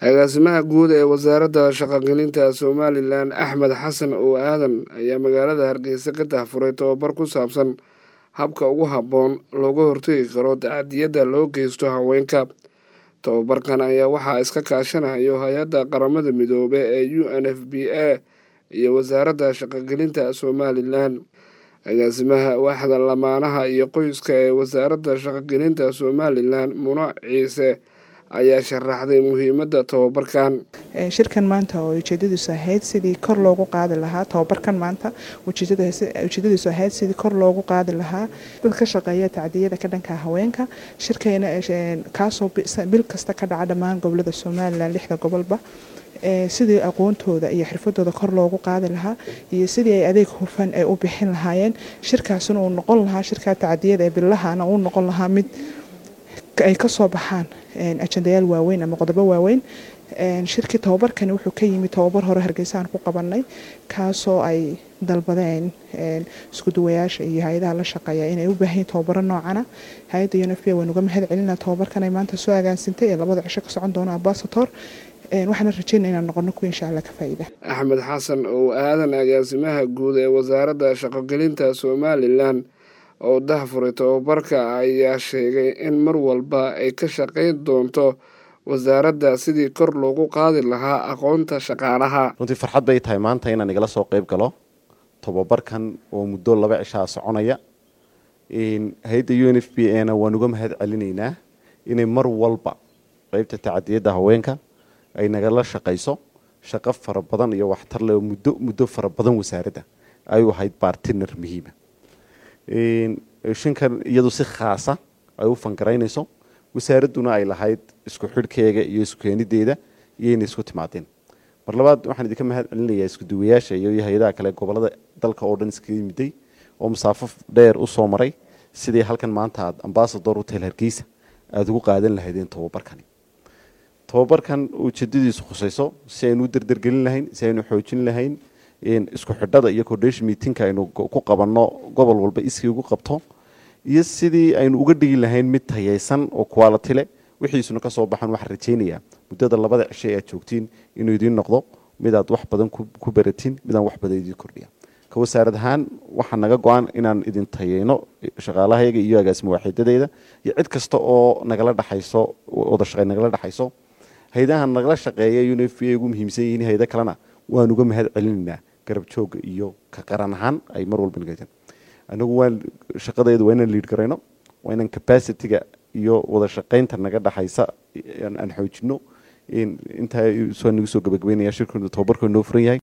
agaasimaha guud ee wasaaradda shaqo-gelinta Somaliland Axmed Xasan oo aadan ayaa magaalada Hargeysa ka daahfuray tababar ku saabsan habka ugu habboon looga hortagi karo tacadiyada loo geysto haweenka. Tababarkan ayaa waxaa iska kaashanayo hay-adda qaramada midoobay ee UNFPA iyo wasaaradda shaqo-gelinta Somaliland. agaasimaha waaxda lamaanaha iyo qoyska ee wasaaradda shaqo-gelinta Somaliland Muna Ciise ayaa sharaxday muhiimadda tababarkan. shirkan maanta oo ujeedadiisu ahayd sidii kor loogu qaadi lahaa tababarkan maanta ujeedadiisu ahayd sidii kor loogu qaadi lahaa dad ka shaqeeya tacdiyada ka dhanka haweenka. shirkayna kaasoo bil kasta ka dhaca dhammaan gobolada Somaliland 6 gobolba sidii aqoontooda iyo xirfadooda kor loogu qaadi lahaa iyo sidii ay adeeg hufan ay u bixin lahaayeen. shirkaasuna uu noqon lahaa shirka tacdiyada ee bilahaana uu noqon lahaa mid ay ka soo baxaan ajandayaal waaweyn ama qodobo waaweyn. shirkii tababarkani wuxuu ka yimid tababar hore Hargeysa aan ku qabanay kaasoo ay dalbadeen isku duwayaasha iyo hay'adaha la shaqeeya inay u baahan yihiin tababaro noocan ah. hay'adda UNFPA way uga mahad celinaa tababarkan ay maanta soo agaasintay ee 2 cisho ka socon doona Ambassador. waxaan rajaynaynaa inaan noqono kuwa insha Allah ka faa'iida. Axmed Xasan oo aadan agaasimaha guud ee wasaaradda shaqo-gelinta Somaliland oo daahfuray tababarka ayaa sheegay in mar walba ay ka shaqeyn doonto wasaaradda sidii kor loogu qaadi lahaa aqoonta shaqaalaha. runtii farxad bay tahay maanta inaan igala soo qayb galo tababarkan oo muddo 2 cisho soconaya. hay'adda UNFPA-na waan uga mahad celinaynaa inay mar walba qaybta tacadiyada haweenka ay nagala shaqeyso shaqo fara badan iyo waxtar leh muddo fara badan wasaaradda ay u ahayd partner muhiim ah. shinkan iyadu si khaas ah ay u fangareynayso wasaaraduna ay lahayd isku xidhkeega iyo isku keenideeda iyo inay isku timaadeen. mar labaad waxaan idinka mahad celinayaa isku duwayaasha iyo hay'adaha kale gobolada dalka oo dhan iska yimiday oo masaafo dheer u soo maray sidii halkan maanta aad Ambassador Hotel Hargeysa aad ugu qaadan lahaydeen tababarkan ujeedadiisu khusayso si aynu u dardargelin lahayn si aynu xoojin lahayn isku xidhada iyo coordination meeting aynu ku qabanno gobol walba iskii ugu qabto iyo sidii aynu uga dhigi lahayn mid tayaysan oo quality leh wixiisuna ka soo baxan waxaan rajaynayaa muddada 2 cisho ee aad joogtiin inuu idin noqdo mid aad wax badan ku baratiin mid aan wax badan idin kordhiya. ka wasaarad ahaan waxaan naga go'an inaan idin tayeyno shaqaalahayaga iyo agaasimo waaxidadeeda iyo cid kasta oo nagala dhaxayso wada shaqeyn nagala dhaxayso. hay'adaha nagala shaqeeya UNFPA ugu muhiimsan yihiin hay'ado kalena waan uga mahad celinaynaa garab jooga iyo ka qaran ahaan ay mar walba nagayaan. anagu waan shaqadeedu waa inaan lead gareyno waa inaan capacity-ga iyo wada shaqeynta naga dhaxaysa aan xoojino inta soo nagu soo gabagabeynaya shirkooda tababarkooda noo furan yahay.